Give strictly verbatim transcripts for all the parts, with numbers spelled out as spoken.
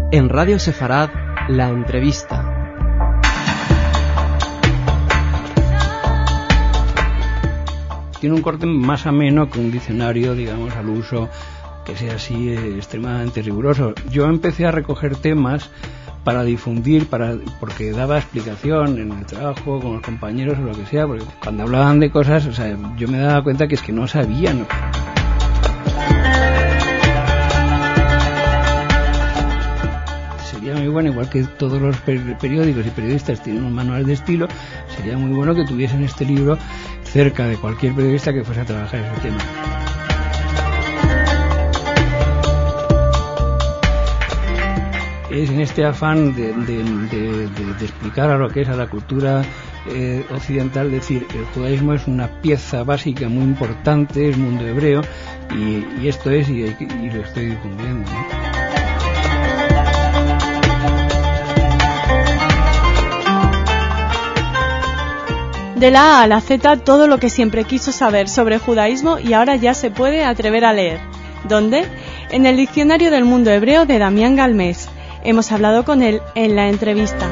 En Radio Sefarad, la entrevista. Tiene un corte más ameno que un diccionario, digamos, al uso, que sea así eh, extremadamente riguroso. Yo empecé a recoger temas para difundir, para porque daba explicación en el trabajo, con los compañeros o lo que sea, porque cuando hablaban de cosas, o sea, yo me daba cuenta que es que no sabían. Sería muy bueno, igual que todos los periódicos y periodistas tienen un manual de estilo, sería muy bueno que tuviesen este libro cerca de cualquier periodista que fuese a trabajar ese tema. Es en este afán de, de, de, de, de explicar a lo que es a la cultura eh, occidental, decir, el judaísmo es una pieza básica muy importante, es mundo hebreo, y, y esto es, y, y lo estoy difundiendo, ¿no? De la A a la Z, todo lo que siempre quiso saber sobre el judaísmo y ahora ya se puede atrever a leer. ¿Dónde? En el Diccionario del Mundo Hebreo de Damián Galmés. Hemos hablado con él en la entrevista.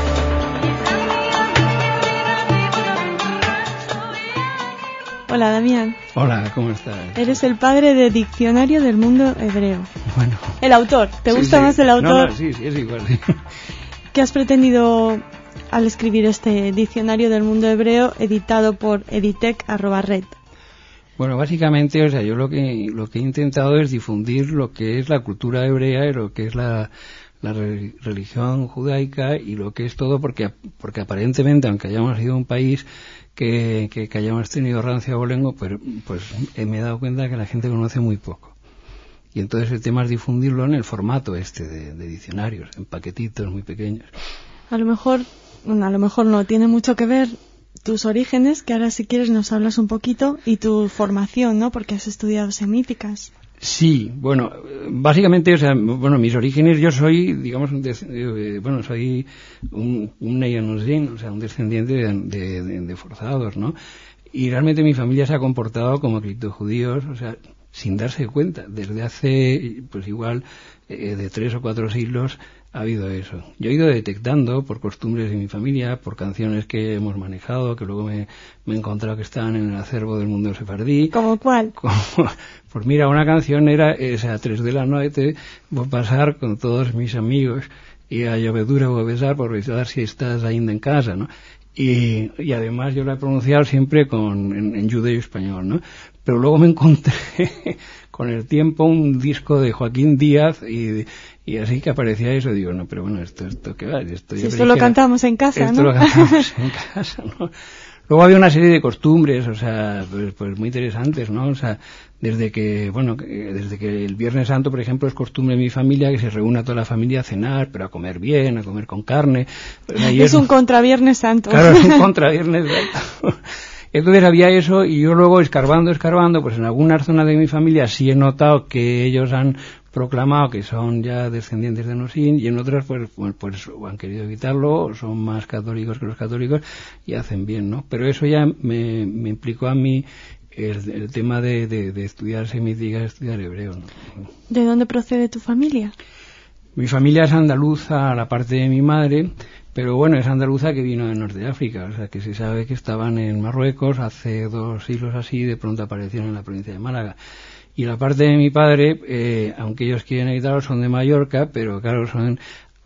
Hola, Damián. Hola, ¿cómo estás? Eres el padre de Diccionario del Mundo Hebreo. Bueno. El autor. ¿Te sí, gusta sí. más el autor? No, no, sí, sí, es igual. Sí. ¿Qué has pretendido al escribir este Diccionario del Mundo Hebreo editado por editec arroba red? Bueno, básicamente, o sea, yo lo que lo que he intentado es difundir lo que es la cultura hebrea y lo que es la, la religión judaica y lo que es todo, porque porque aparentemente, aunque hayamos sido un país que, que, que hayamos tenido rancio abolengo, pues, pues me he dado cuenta que la gente conoce muy poco. Y entonces el tema es difundirlo en el formato este de, de diccionarios, en paquetitos muy pequeños. A lo mejor... Bueno, a lo mejor no tiene mucho que ver tus orígenes, que ahora si quieres nos hablas un poquito, y tu formación, ¿no? Porque has estudiado semíticas. Sí, bueno, básicamente, o sea, bueno, mis orígenes, yo soy, digamos, un des, eh, bueno, soy un, un Neyanuzin, o sea, un descendiente de, de, de, de forzados, ¿no? Y realmente mi familia se ha comportado como criptojudíos, o sea, sin darse cuenta. Desde hace, pues igual, eh, de tres o cuatro siglos, ha habido eso. Yo he ido detectando por costumbres de mi familia, por canciones que hemos manejado, que luego me, me he encontrado que estaban en el acervo del mundo sefardí. ¿Cómo cuál? Como, pues mira, una canción era esa, a tres de la noche, voy a pasar con todos mis amigos y a llovedura voy a besar por revisar si estás ainda en casa, ¿no? Y, y además yo la he pronunciado siempre con, en, en judeo español, ¿no? Pero luego me encontré con el tiempo un disco de Joaquín Díaz y, y así que aparecía eso, digo, no, pero bueno, esto, esto qué va, esto, si esto lo cantamos en casa, esto ¿no? Esto lo cantamos en casa, ¿no? Luego había una serie de costumbres, o sea, pues, pues muy interesantes, ¿no? O sea, desde que, bueno, desde que el Viernes Santo, por ejemplo, es costumbre en mi familia que se reúna toda la familia a cenar, pero a comer bien, a comer con carne. Pues es un contra Viernes Santo. Claro, es un contra Viernes Santo. Entonces había eso y yo luego escarbando, escarbando, pues en algunas zonas de mi familia sí he notado que ellos han proclamado que son ya descendientes de Nosín y en otras pues, pues, pues han querido evitarlo, son más católicos que los católicos y hacen bien, ¿no? Pero eso ya me, me implicó a mí el, el tema de, de, de estudiar semítica, estudiar hebreo, ¿no? ¿De dónde procede tu familia? Mi familia es andaluza, la parte de mi madre, pero bueno, es andaluza que vino de Norte de África, o sea que se sabe que estaban en Marruecos hace dos siglos así, de pronto aparecieron en la provincia de Málaga. Y la parte de mi padre, eh, aunque ellos quieren evitarlo, son de Mallorca, pero claro, son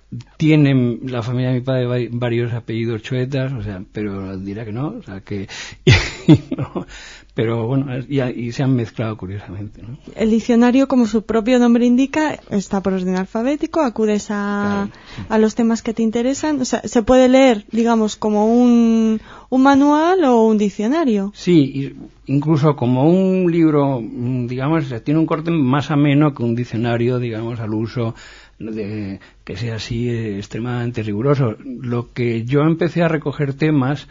tienen la familia de mi padre varios apellidos chuetas, o sea, pero dirá que no, o sea que no, pero bueno, y, y se han mezclado curiosamente, ¿no? El diccionario, como su propio nombre indica, está por orden alfabético, acudes a, claro, sí. a los temas que te interesan, o sea, se puede leer, digamos, como un, un manual o un diccionario. Sí, incluso como un libro, digamos, tiene un corte más ameno que un diccionario, digamos, al uso de que sea así eh, extremadamente riguroso. Lo que yo empecé a recoger temas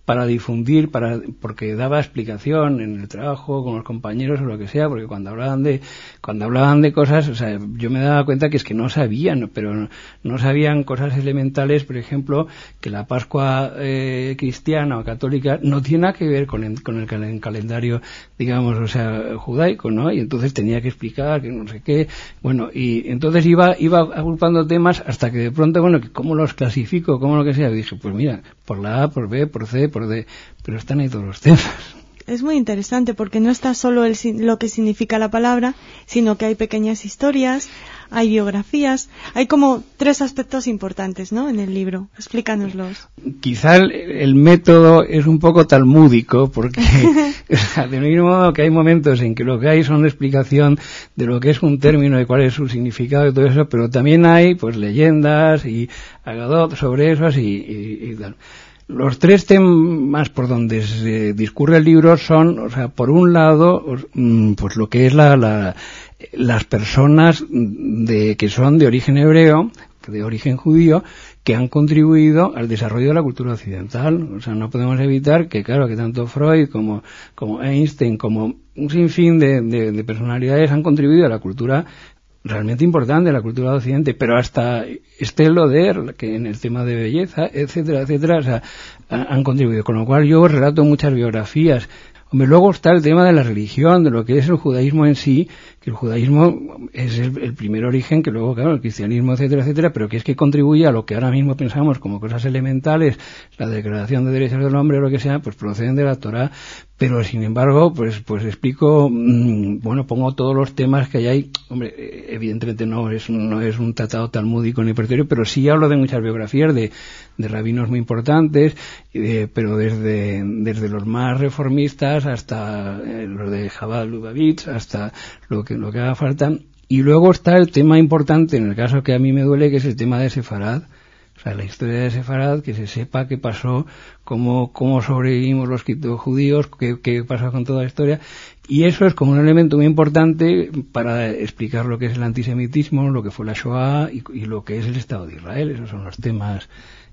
para difundir, para porque daba explicación en el trabajo, con los compañeros o lo que sea, porque cuando hablaban de cuando hablaban de cosas, o sea, yo me daba cuenta que es que no sabían, pero no, no sabían cosas elementales, por ejemplo, que la Pascua eh, cristiana o católica no tiene nada que ver con el, con el cal- calendario, digamos, o sea, judaico, ¿no? Y entonces tenía que explicar que no sé qué, bueno, y entonces iba iba agrupando temas hasta que de pronto, bueno, ¿cómo los clasifico? ¿Cómo lo que sea? Y dije, pues mira, por la A, por B, por C, por D, pero están ahí todos los temas. Es muy interesante porque no está solo el, lo que significa la palabra, sino que hay pequeñas historias, hay biografías, hay como tres aspectos importantes, ¿no?, en el libro. Explícanoslos. Quizá el, el método es un poco talmúdico porque o sea, de mismo modo que hay momentos en que lo que hay son una explicación de lo que es un término y cuál es su significado y todo eso, pero también hay pues leyendas y agadot sobre eso y, y, y tal. Los tres temas por donde se discurre el libro son, o sea, por un lado, pues lo que es la, la las personas de que son de origen hebreo, de origen judío, que han contribuido al desarrollo de la cultura occidental. O sea, no podemos evitar que, claro, que tanto Freud como, como Einstein, como un sinfín de, de, de personalidades han contribuido a la cultura realmente importante, la cultura de Occidente, pero hasta Estée Lauder, que en el tema de belleza, etcétera, etcétera, o sea, han contribuido. Con lo cual yo relato muchas biografías. Hombre, luego está el tema de la religión, de lo que es el judaísmo en sí, que el judaísmo es el, el primer origen, que luego, claro, el cristianismo, etcétera, etcétera, pero que es que contribuye a lo que ahora mismo pensamos como cosas elementales, la Declaración de Derechos del Hombre o lo que sea, pues proceden de la Torá, pero sin embargo, pues pues explico, mmm, bueno, pongo todos los temas que hay ahí. Hombre, evidentemente no es, no es un tratado talmúdico ni preterio, pero sí hablo de muchas biografías de, de rabinos muy importantes, eh, pero desde, desde los más reformistas hasta eh, los de Chabad Lubavitch, hasta lo que, lo que haga falta. Y luego está el tema importante, en el caso que a mí me duele, que es el tema de Sefarad. O sea, la historia de Sefarad, que se sepa qué pasó, cómo, cómo sobrevivimos los judíos, qué, qué pasó con toda la historia. Y eso es como un elemento muy importante para explicar lo que es el antisemitismo, lo que fue la Shoah y, y lo que es el Estado de Israel. Esos son los temas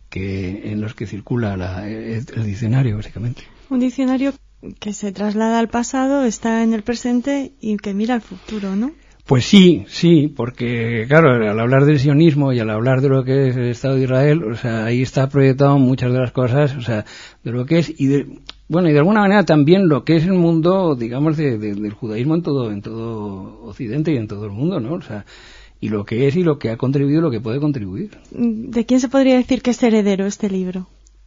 que en los que circula la, el, el diccionario, básicamente. Un diccionario que se traslada al pasado, está en el presente y que mira al futuro, ¿no? Pues sí, sí, porque claro, al hablar del sionismo y al hablar de lo que es el Estado de Israel, o sea, ahí está proyectado muchas de las cosas, o sea, de lo que es y de, bueno, y de alguna manera también lo que es el mundo, digamos, de, de, del judaísmo en todo, en todo Occidente y en todo el mundo, ¿no? O sea, y lo que es y lo que ha contribuido, lo que puede contribuir. ¿De quién se podría decir que es heredero este libro?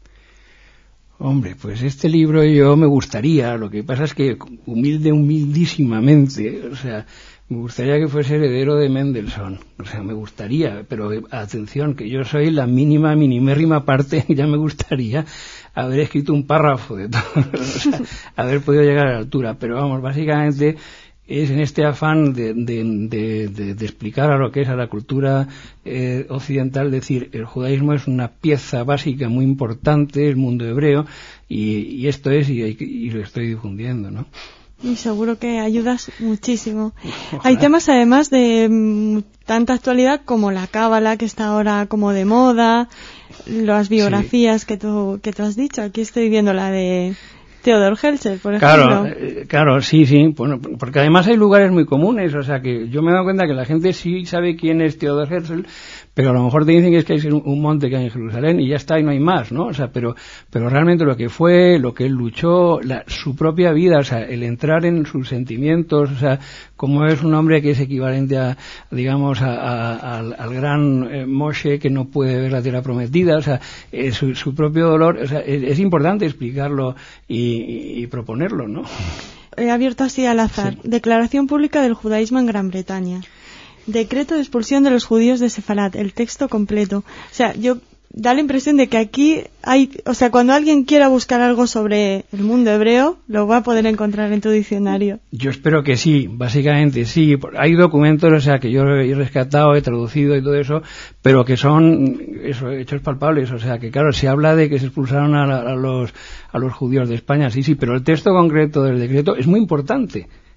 Hombre, pues este libro yo me gustaría, lo que pasa es que humilde, humildísimamente, o sea, me gustaría que fuese heredero de Mendelssohn, o sea, me gustaría, pero atención, que yo soy la mínima, minimérrima parte, ya me gustaría haber escrito un párrafo de todo, o sea, haber podido llegar a la altura, pero vamos, básicamente es en este afán de, de, de, de, de explicar a lo que es a la cultura eh, occidental, decir, el judaísmo es una pieza básica muy importante, el mundo hebreo, y, y esto es, y, y lo estoy difundiendo, ¿no? Y seguro que ayudas muchísimo. Ojalá. Hay temas además de mm, tanta actualidad como la cábala, que está ahora como de moda, las biografías sí. que tú que tú has dicho. Aquí estoy viendo la de Theodor Herzl, por ejemplo. Claro, eh, claro, sí, sí, bueno, porque además hay lugares muy comunes, o sea que yo me he dado cuenta que la gente sí sabe quién es Theodor Herzl, pero a lo mejor te dicen que es que hay un, un monte que hay en Jerusalén y ya está y no hay más, ¿no? O sea, pero pero realmente lo que fue, lo que él luchó, la, su propia vida, o sea, el entrar en sus sentimientos, o sea, como es un hombre que es equivalente a, digamos, a, a, al, al gran eh, Moshe que no puede ver la tierra prometida, o sea, eh, su, su propio dolor, o sea, es, es importante explicarlo y, y, y proponerlo, ¿no? He abierto así al azar. Sí. Declaración pública del judaísmo en Gran Bretaña. Decreto de expulsión de los judíos de Sefarad, el texto completo. O sea, yo da la impresión de que aquí hay, o sea, cuando alguien quiera buscar algo sobre el mundo hebreo, lo va a poder encontrar en tu diccionario. Yo espero que sí, básicamente sí. Hay documentos, o sea, que yo he rescatado, he traducido y todo eso, pero que son eso, hechos palpables. O sea, que claro, se habla de que se expulsaron a, a los a los judíos de España, sí, sí, pero el texto concreto del decreto es muy importante.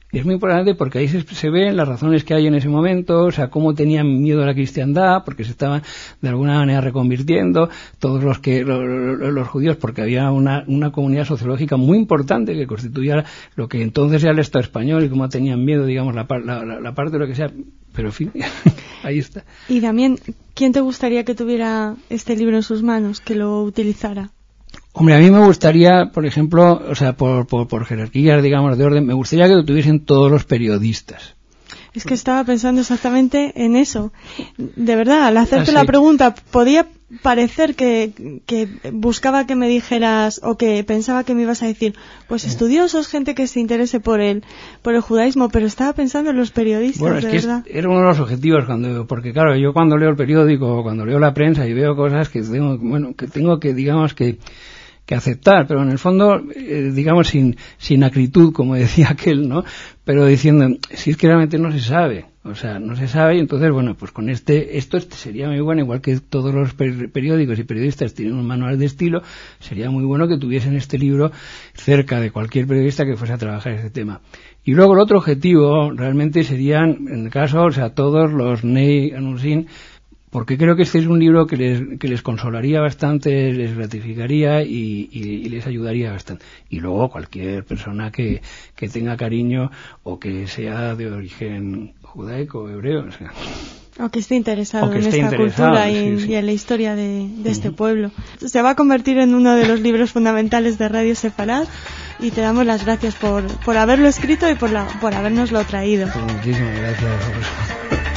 Y es muy importante porque ahí se, se ven las razones que hay en ese momento, o sea, cómo tenían miedo a la cristiandad, porque se estaban de alguna manera reconvirtiendo, todos los que los, los judíos, porque había una, una comunidad sociológica muy importante que constituía lo que entonces era el Estado español, y cómo tenían miedo, digamos, la, la, la, la parte de lo que sea, pero en fin, ahí está. Y también, ¿quién te gustaría que tuviera este libro en sus manos, que lo utilizara? Hombre, a mí me gustaría, por ejemplo, o sea, por, por, por jerarquías, digamos, de orden, me gustaría que lo tuviesen todos los periodistas. Es que estaba pensando exactamente en eso. De verdad, al hacerte ah, sí. la pregunta, podía parecer que, que buscaba que me dijeras, o que pensaba que me ibas a decir, pues estudiosos, gente que se interese por el, por el judaísmo, pero estaba pensando en los periodistas, bueno, es de que verdad. Es, era uno de los objetivos, cuando, porque claro, yo cuando leo el periódico, cuando leo la prensa y veo cosas que tengo, bueno, que tengo que, digamos, que que aceptar, pero en el fondo, eh, digamos, sin, sin acritud, como decía aquel, ¿no? Pero diciendo, si es que realmente no se sabe, o sea, no se sabe, y entonces, bueno, pues con este, esto este sería muy bueno, igual que todos los per- periódicos y periodistas tienen un manual de estilo, sería muy bueno que tuviesen este libro cerca de cualquier periodista que fuese a trabajar este tema. Y luego el otro objetivo, realmente serían, en el caso, o sea, todos los Ney Anusin, porque creo que este es un libro que les, que les consolaría bastante, les gratificaría y, y, y les ayudaría bastante. Y luego cualquier persona que, que tenga cariño o que sea de origen judaico o hebreo, o sea, o que esté interesado que en esté esta interesado, cultura y, sí, sí. y en la historia de, de este uh-huh. pueblo. Se va a convertir en uno de los libros fundamentales de Radio Sefarad, y te damos las gracias por, por haberlo escrito y por, la, por habernoslo traído. Pues muchísimas gracias.